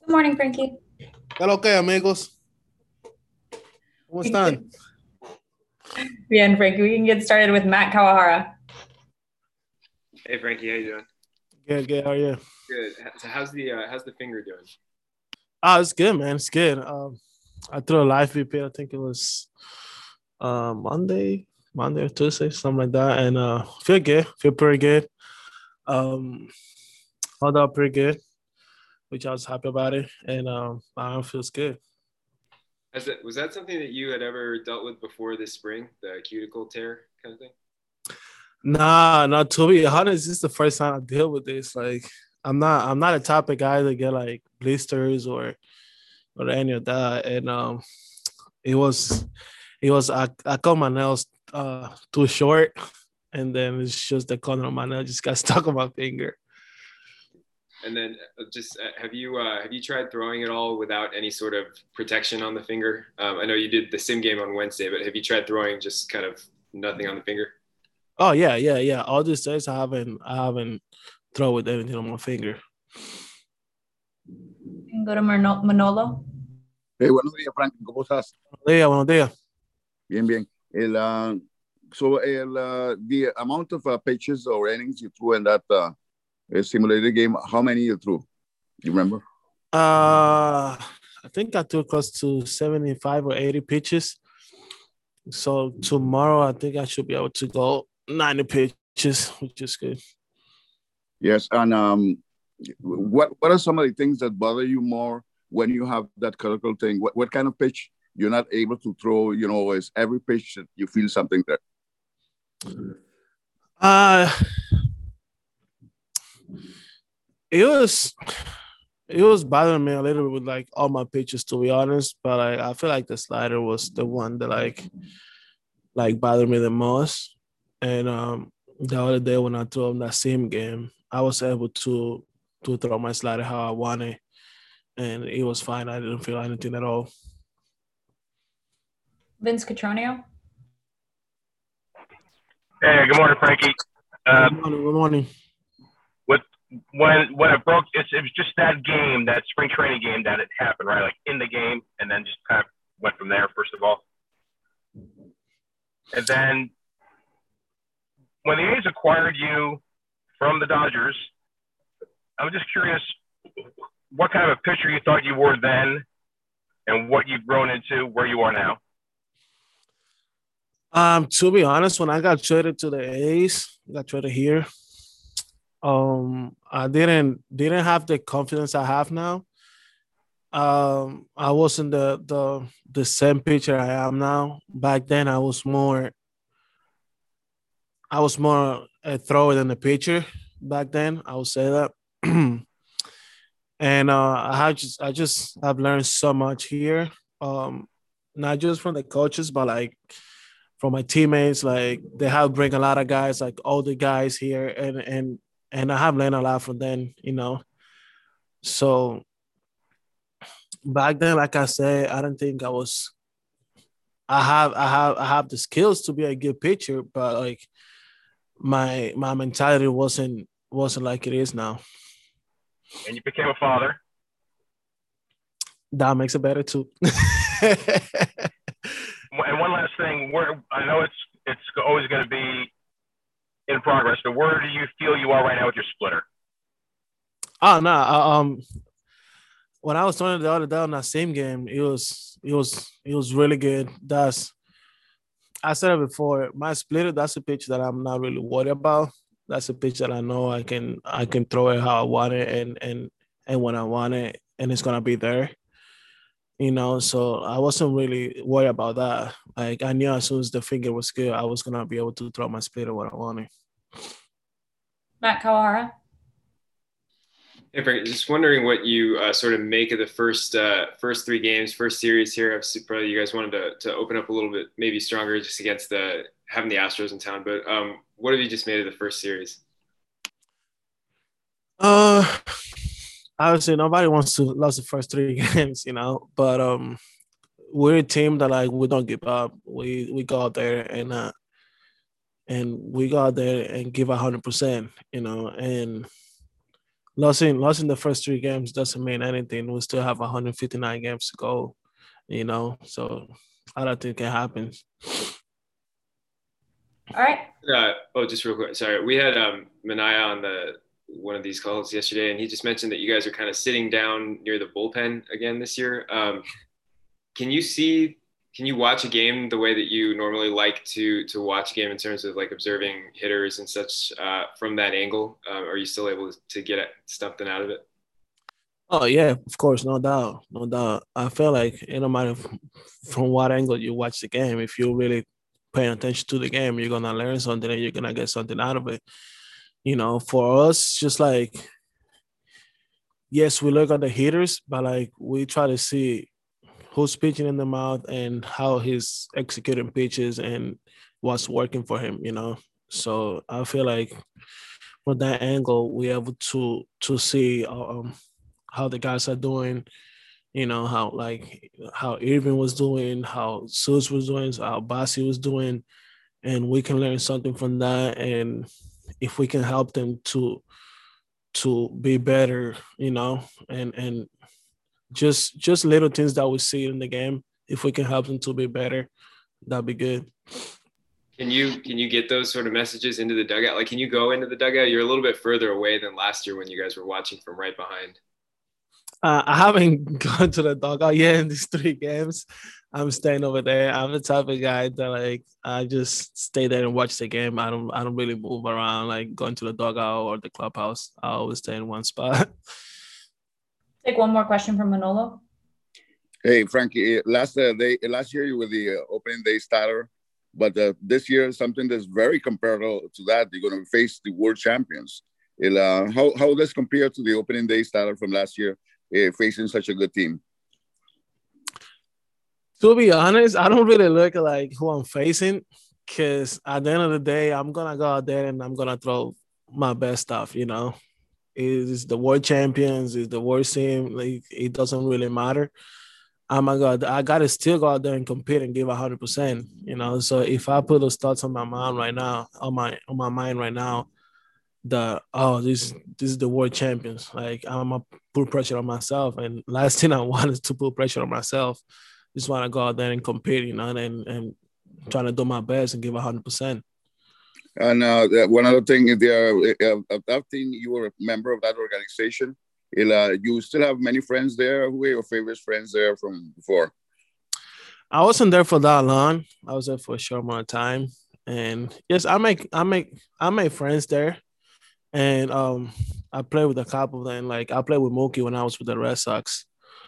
Good morning, Frankie. Hello, ¿qué, amigos? ¿Cómo están? Bien, Frankie. We can get started with Matt Kawahara. Hey Frankie, how you doing? Good. How are you? Good. So how's the finger doing? It's good, man. It's good. I threw a live VP. I think it was Monday or Tuesday, something like that, and feel good. Feel pretty good. Um, Held up pretty good, which I was happy about it, and my arm feels good. Was that something that you had ever dealt with before this spring, the cuticle tear kind of thing? Nah, not to be honest, this is the first time I deal with this. Like, I'm not a type of guy to get like blisters or any of that, and it was I cut my nails too short, and then it's just the corner of my nail just got stuck on my finger. And then just have you tried throwing at all without any sort of protection on the finger? I know you did the sim game on Wednesday, but have you tried throwing just kind of nothing on the finger? Oh yeah. All these days I haven't thrown with anything on my finger. We can go to Manolo. Hey, buenos días, Frank. ¿Cómo estás? Buenos días. Bien. The amount of pitches or innings you threw in that simulated game, how many you threw? Do you remember? I think I threw close to 75 or 80 pitches. So tomorrow I think I should be able to go 90 pitches, which is good. Yes, and what are some of the things that bother you more when you have that critical thing? What kind of pitch you're not able to throw? You know, is every pitch that you feel something there? It was bothering me a little bit with like all my pitches, to be honest. But I feel like the slider was the one that like bothered me the most. And the other day when I threw in that same game, I was able to throw my slider how I wanted, and it was fine. I didn't feel anything at all. Vince Cotroneo. Hey, good morning, Frankie. Good morning. When it broke, it was just that game, that spring training game that it happened, right? Like in the game, and then just kind of went from there, first of all. And then when the A's acquired you from the Dodgers, I was just curious what kind of a pitcher you thought you were then and what you've grown into, where you are now. To be honest, when I got traded to the A's, got traded here. I didn't have the confidence I have now. I wasn't the same pitcher I am now. Back then, I was more a thrower than a pitcher. Back then, I would say that. And I just have learned so much here. Not just from the coaches, but like from my teammates. Like they have bring a lot of guys, like older guys here, and I have learned a lot from them, you know. So back then, like I said, I don't think I was. I have the skills to be a good pitcher, but like my mentality wasn't like it is now. And you became a father. That makes it better too. And one last thing, where I know it's always going to be in progress, but where do you feel you are right now with your splitter? Oh no, when I was throwing the other day on that same game, it was really good. I said it before, my splitter, that's a pitch that I'm not really worried about. That's a pitch that I know I can throw it how I want it and when I want it, and it's gonna be there. You know, so I wasn't really worried about that. Like I knew as soon as the finger was good, I was gonna be able to throw my splitter what I wanted. Matt Kawahara. Hey Frank, just wondering what you sort of make of the first three games, first series here. Obviously, probably you guys wanted to open up a little bit, maybe stronger, just against having the Astros in town. But what have you just made of the first series? Obviously nobody wants to lose the first three games, you know. But we're a team that like we don't give up. We go out there and we go out there and give 100%, you know, and losing the first 3 games doesn't mean anything. We still have 159 games to go, so I don't think it can happen. All right. Just real quick. Sorry. We had Manaya on one of these calls yesterday, and he just mentioned that you guys are kind of sitting down near the bullpen again this year. Can you watch a game the way that you normally like to watch a game in terms of like observing hitters and such from that angle? Are you still able to get something out of it? Oh yeah, of course, no doubt, no doubt. I feel like it no matter from what angle you watch the game, if you really paying attention to the game, you're gonna learn something and you're gonna get something out of it. For us, just like yes, we look at the hitters, but like we try to see who's pitching in the mouth and how he's executing pitches and what's working for him. So I feel like from that angle, we're able to see how the guys are doing. How Irvin was doing, how Sus was doing, how Basi was doing, and we can learn something from that. And if we can help them to be better, and just little things that we see in the game, if we can help them to be better, that'd be good. Can you get those sort of messages into the dugout? Like, can you go into the dugout? You're a little bit further away than last year when you guys were watching from right behind. I haven't gone to the dugout yet in these 3 games. I'm staying over there. I'm the type of guy that I just stay there and watch the game. I don't really move around like going to the dugout or the clubhouse. I always stay in one spot. Take one more question from Manolo. Hey Frankie, last year you were the opening day starter, but this year something that's very comparable to that. You're going to face the world champions. How does compare to the opening day starter from last year? Facing such a good team? To be honest, I don't really look at like who I'm facing, because at the end of the day, I'm gonna go out there and I'm gonna throw my best stuff. It's the world champions, it's the worst team. Like it doesn't really matter. I gotta still go out there and compete and give 100%. So if I put those thoughts on my mind right now, this is the world champions. Like I'm gonna put pressure on myself, and last thing I want is to put pressure on myself. Just want to go out there and compete, and trying to do my best and give 100%. And one other thing, after you were a member of that organization, you still have many friends there. Who are your favorite friends there from before? I wasn't there for that long. I was there for a short amount of time, and yes, I make friends there. And I played with a couple of them. Like I played with Mookie when I was with the Red Sox.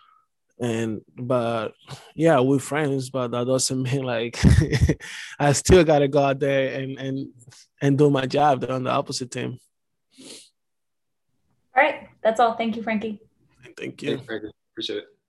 But yeah, we're friends, but that doesn't mean like I still gotta go out there and do my job. They're on the opposite team. All right, that's all. Thank you, Frankie. Thank you. Thanks, Frankie. Appreciate it.